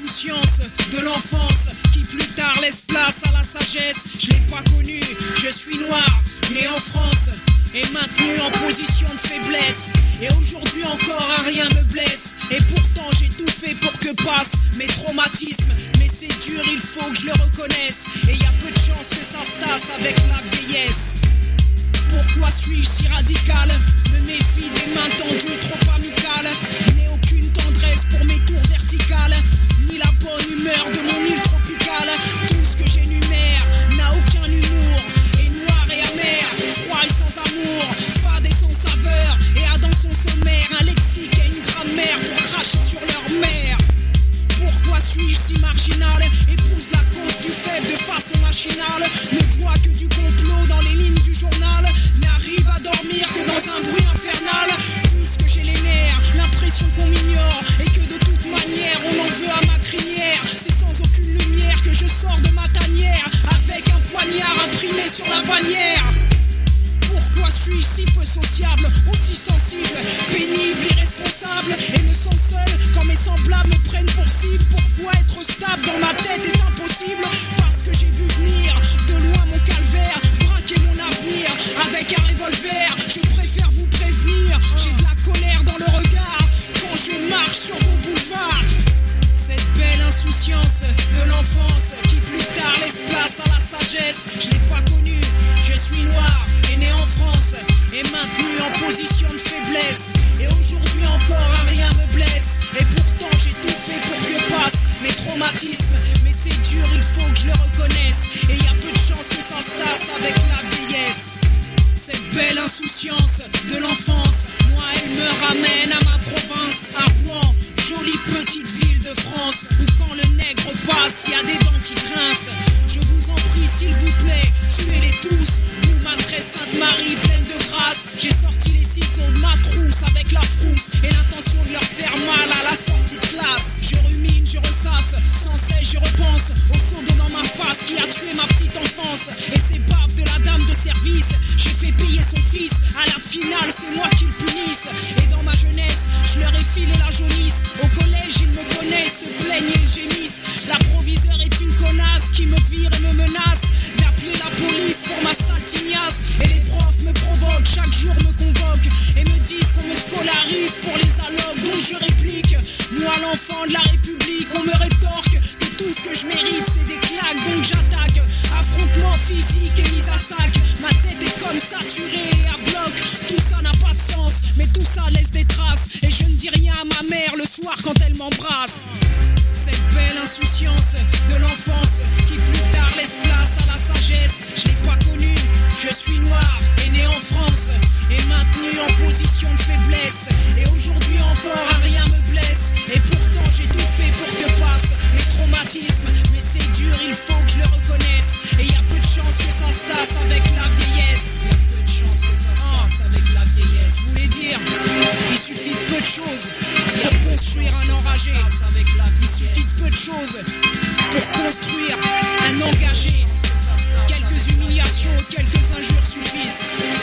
l'insouciance de l'enfance qui plus tard laisse place à la sagesse. Je l'ai pas connu, je suis noir, né en France et maintenu en position de faiblesse. Et aujourd'hui encore un rien me blesse. Et pourtant j'ai tout fait pour que passent mes traumatismes. Mais c'est dur, il faut que je le reconnaisse. Et y a peu de chances que ça se tasse avec la vieillesse. Pourquoi suis-je si radical? Me méfie des mains tendues trop amicales. N'ai aucune tendresse pour mes tours verticales, ni la bonne humeur de mon île tropicale. Tout ce que j'énumère n'a aucun humour, est noir et amer, froid et sans amour, fade et sans saveur, et a dans son sommaire un lexique et une grammaire pour cracher sur leur mère. Pourquoi suis-je si marginal? Épouse la cause du faible de façon machinale. Ne vois que du complot dans les lignes du journal. N'arrive à dormir que dans un bruit infernal. Puisque j'ai les nerfs, l'impression qu'on m'ignore, et que de toute manière on en veut à ma crinière. C'est sans aucune lumière que je sors de ma tanière, avec un poignard imprimé sur la bannière. Pourquoi suis-je si peu sociable, aussi sensible, pénible, irresponsable, et me sens seul quand mes semblables me prennent pour cible? Pourquoi être stable dans ma tête est impossible? Parce que j'ai vu venir de loin mon calvaire, braquer mon avenir avec un revolver. Je préfère vous prévenir, j'ai de la colère dans le regard quand je marche sur vos boulevards. Cette belle insouciance de l'enfance qui plus tard laisse place à la sagesse. Je l'ai pas connue, je suis noir et né en France et maintenu en position de faiblesse. Et aujourd'hui encore un rien me blesse. Et pourtant j'ai tout fait pour que passent mes traumatismes. Mais c'est dur, il faut que je le reconnaisse. Et y a peu de chances que ça se tasse avec la vieillesse. Cette belle insouciance de l'enfance, moi elle me ramène à ma province, à Rouen, jolie petite ville de France, où quand le nègre passe, y a des dents qui grincent. Je vous en prie s'il vous plaît, tuez-les tous. Vous, ma très sainte Marie pleine de grâce, j'ai sorti les ciseaux de ma trousse avec la frousse et l'intention de leur faire mal à la sortie de classe. Je rumine, je ressasse, sans cesse je repense au seau d'eau dans ma face qui a tué ma petite enfance. Et ces baves de la dame de service, j'ai fait payer son fils, à la finale c'est moi qui le punisse. Et dans ma jeunesse, je leur ai filé la jaunisse. Au collège ils me connaissent, se plaignent et ils gémissent. La proviseure est une connasse qui me vire et me menace d'appeler la police pour ma sale tignasse. Et les profs me provoquent, chaque jour me convoquent et me disent qu'on me scolarise pour les allocs. Donc je réplique, moi l'enfant de la République, on me rétorque que tout ce que je mérite c'est des claques. Donc j'attaque, affrontement physique et mise à sac. Ma tête est comme saturée et à bloc. Tout ça n'a pas de sens, mais tout ça laisse des traces. Et je ne dis rien à ma mère le soir quand elle m'embrasse. Cette belle insouciance de l'enfance qui plus tard laisse place à la sagesse. Je l'ai pas connue, je suis noir et né en France et maintenu en position de faiblesse. Et aujourd'hui encore un rien me blesse. Et pourtant j'ai tout fait pour que passent mes traumatismes. Mais c'est dur, il faut que je le reconnaisse. Et y a peu de chances que ça se tasse avec la vieillesse. Y a peu de chances que ça se tasse avec la vieillesse. Vous voulez dire, il suffit de peu de choses pour construire un enragé. Il suffit de peu de choses pour construire un engagé. Quelques humiliations, quelques injures suffisent.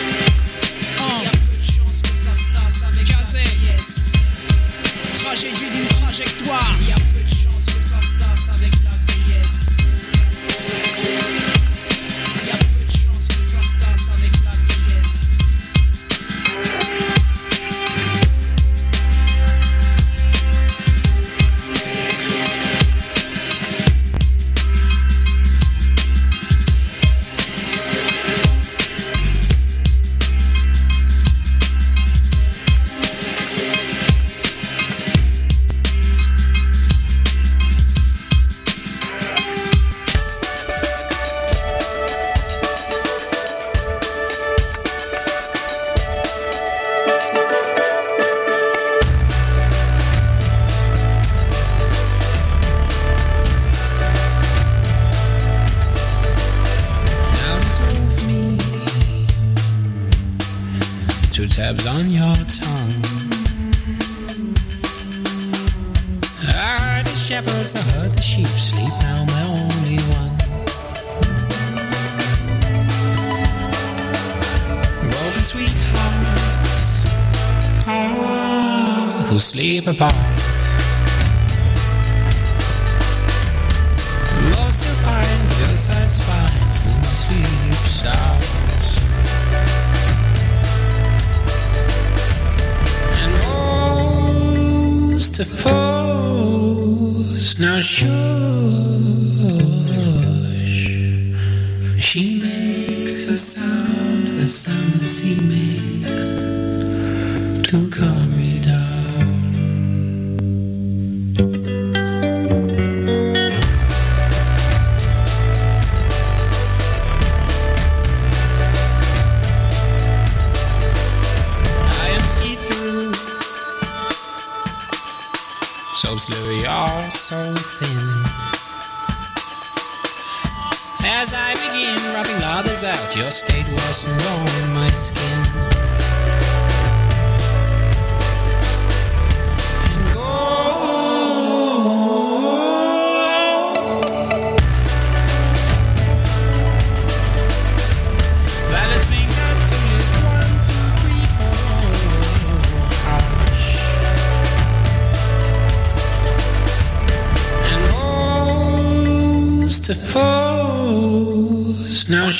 Il y a peu de chances que ça se tasse avec Gazet. La vieillesse. Tragédie d'une trajectoire. Il y a peu de chances que ça se tasse avec la vieillesse. Il y a peu de chances que ça se tasse avec la vieillesse. Tabs on your tongue. I heard the shepherds, I heard the sheep sleep now, my only one. Broken sweethearts, who sleep apart. She makes the sound the sea makes to calm me down. So slow, you're so thin. As I begin rubbing others out, your state worsens on my skin. And gold, Violet's finger to live 1, 2, 3, 4. Hush. To pose, now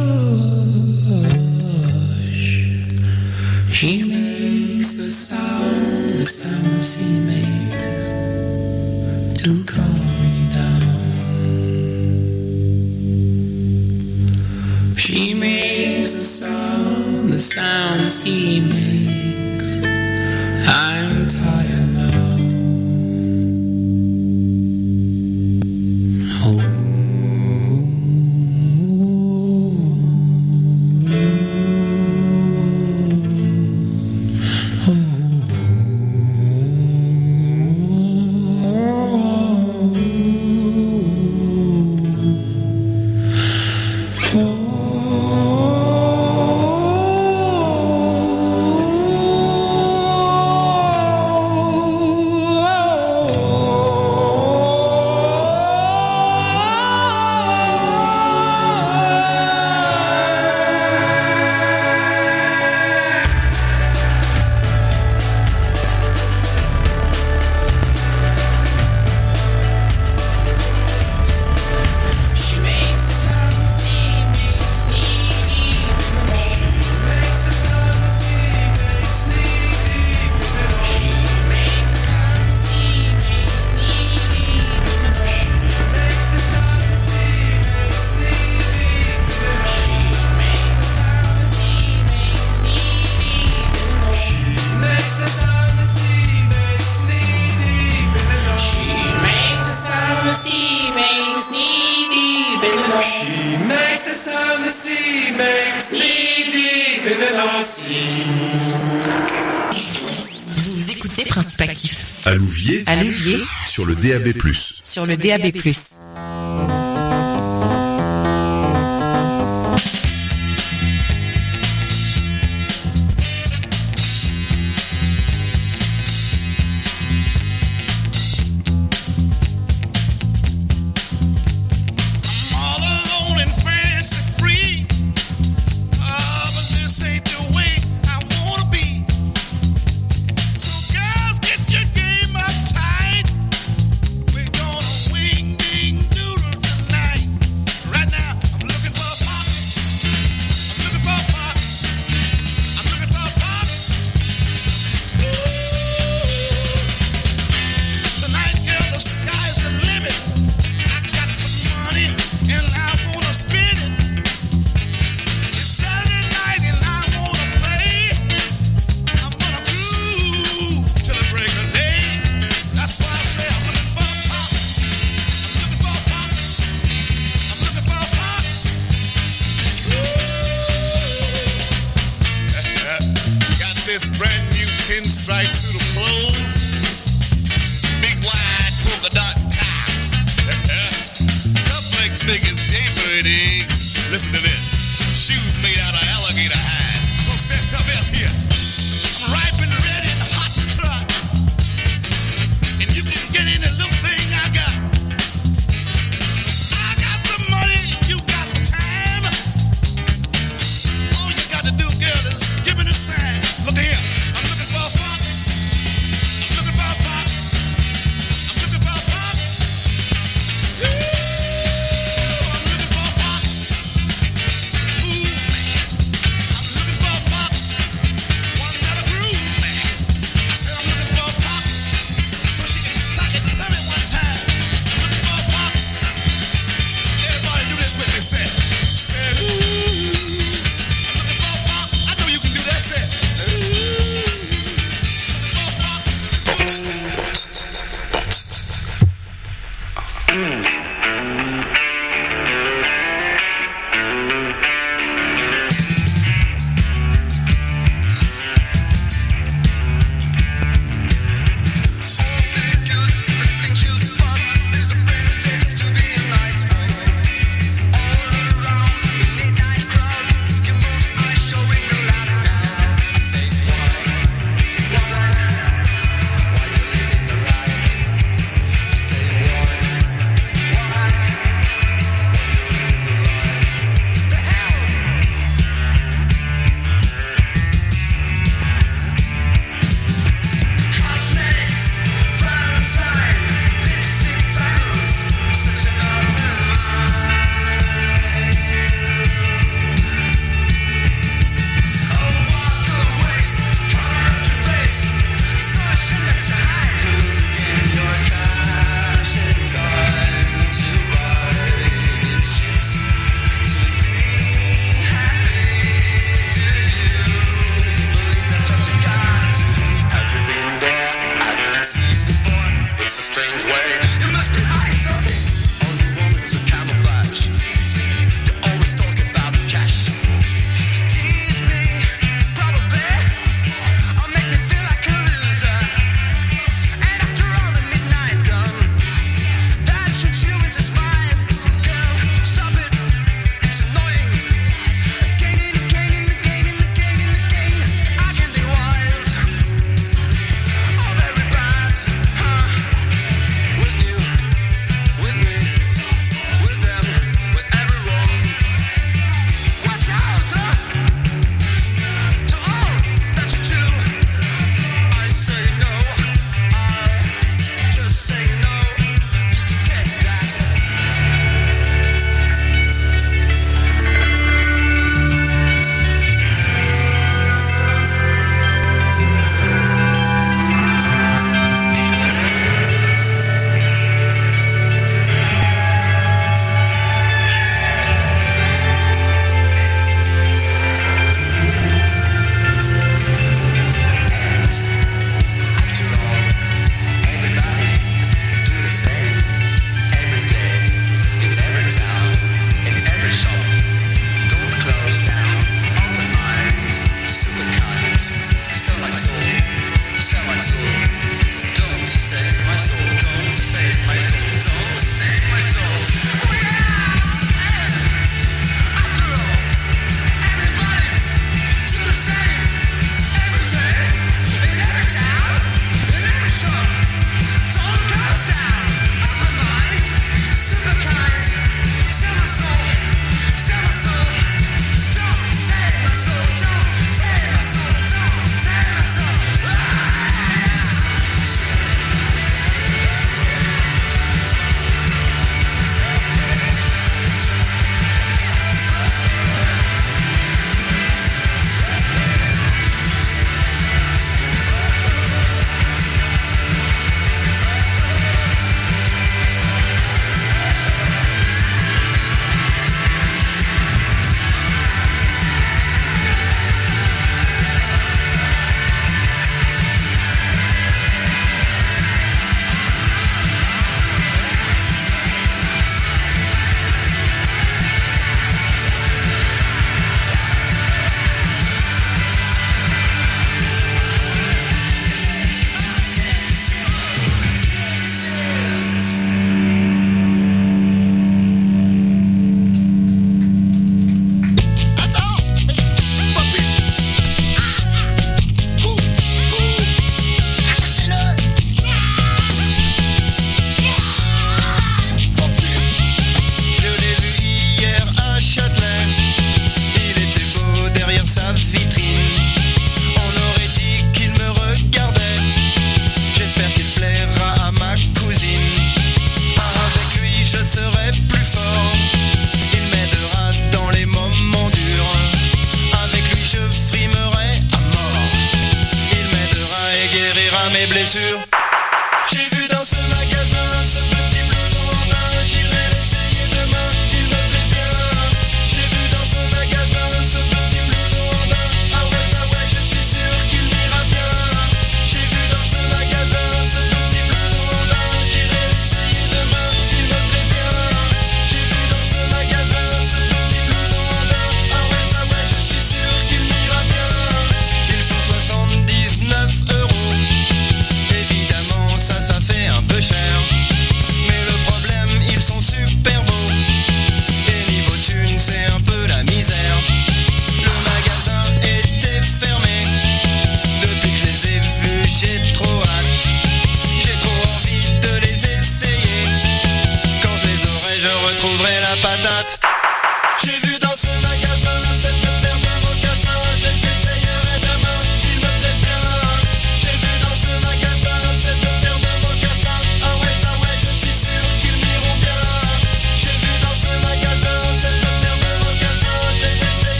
shush. She makes the sound she makes to calm me down. She makes the sound she makes. I'm tired now. Vous écoutez Principe Actif. À Louviers, sur le DAB+. Sur le DAB+. We're gonna wing ding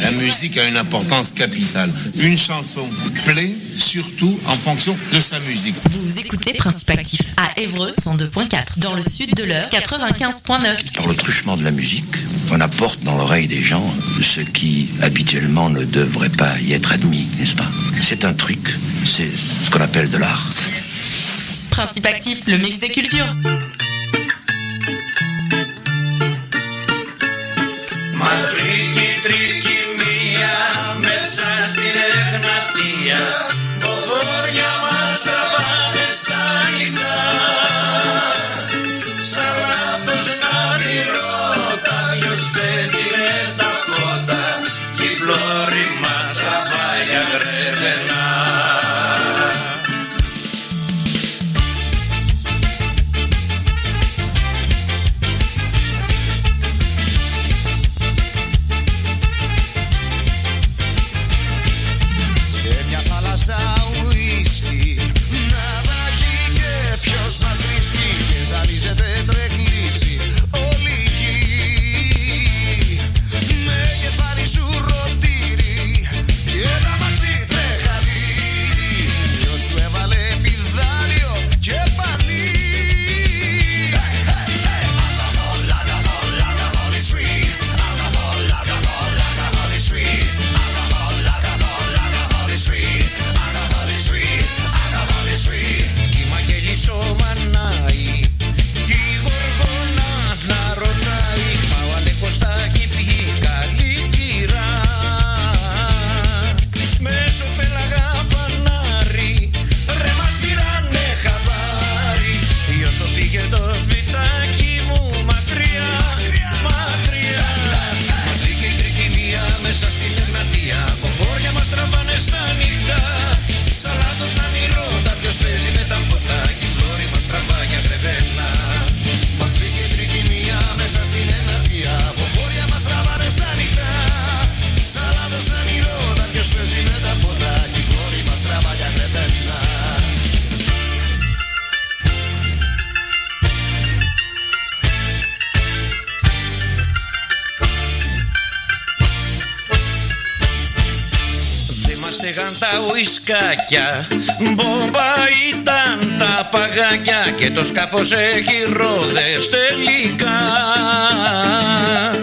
La musique a une importance capitale. Une chanson plaît surtout en fonction de sa musique. Vous écoutez Principe Actif à Évreux 102.4, dans le sud de l'Eure 95.9. Par le truchement de la musique, on apporte dans l'oreille des gens ce qui habituellement ne devrait pas y être admis, n'est-ce pas? C'est un truc, c'est ce qu'on appelle de l'art. Principe Actif, le mix des cultures. Τα ουισκάκια, μπόμπα ήταν τα παγάκια και το σκάφος έχει ρόδες τελικά.